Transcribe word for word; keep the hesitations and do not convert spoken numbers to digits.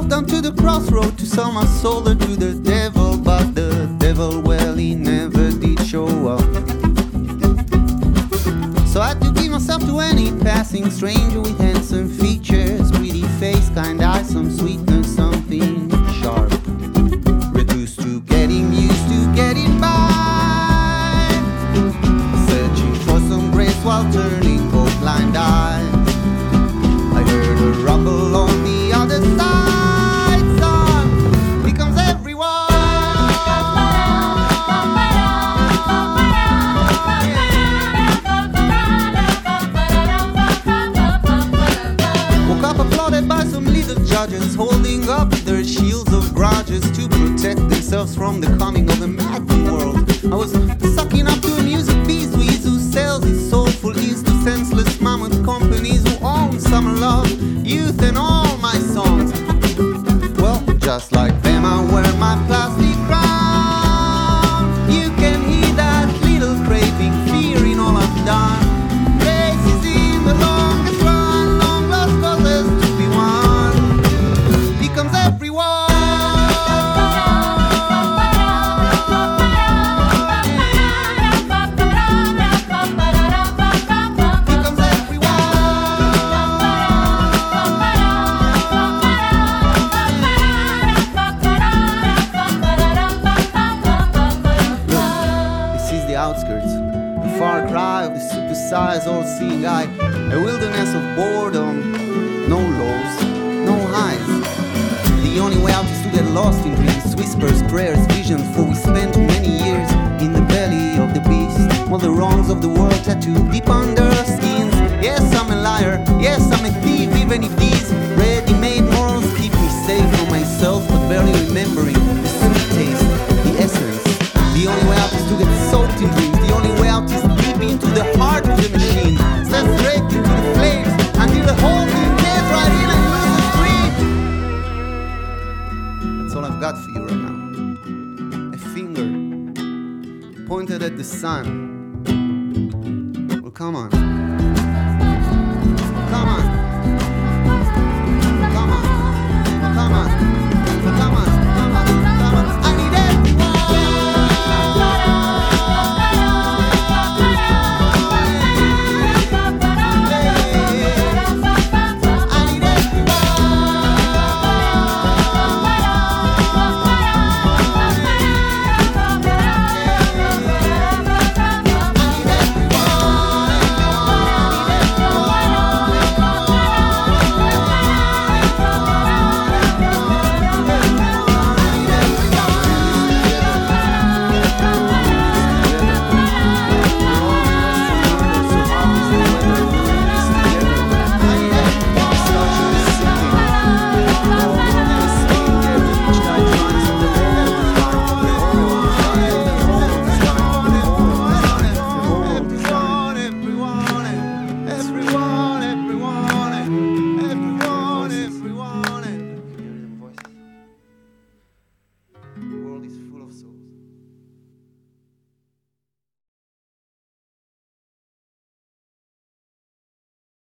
myself down to the crossroad to sell my soul to the devil, but the devil, well, he never did show up. So I had to give myself to any passing stranger with handsome features, pretty face, kind eyes, some sweetness, something sharp, reduced to getting used to getting by, searching for some grace while turning both blind eyes. I heard a rumble on the other side, son, here comes everyone. Woke up applauded by some little judges, holding up their shields of grudges to protect themselves from the coming of a maddened world. I was sucking up to a music beast who sells his soulful ears to senseless mammoth companies who own summer love, youth and all my songs. Well, just like them I wear my plastic crown. You can hear that little craving, fear in all I've done. Race is in the longest run, long lost causes to be won. Here comes everyone. Outskirts, the far cry of the supersized all-seeing eye, a wilderness of boredom, no lows, no highs. The only way out is to get lost in dreams, whispers, prayers, visions, for we spent too many years in the belly of the beast, while the wrongs of the world tattooed deep under our skins. Yes, I'm a liar, yes, I'm a thief, even if these ready-made morals keep me safe from myself, but barely remembering the sweet taste, the essence. The only way out is to get soaked in dreams. The only way out is deep into the heart of the machine. Stand straight into the flames until the whole thing gets right in and loses grip. That's all I've got for you right now. A finger pointed at the sun. Well, come on.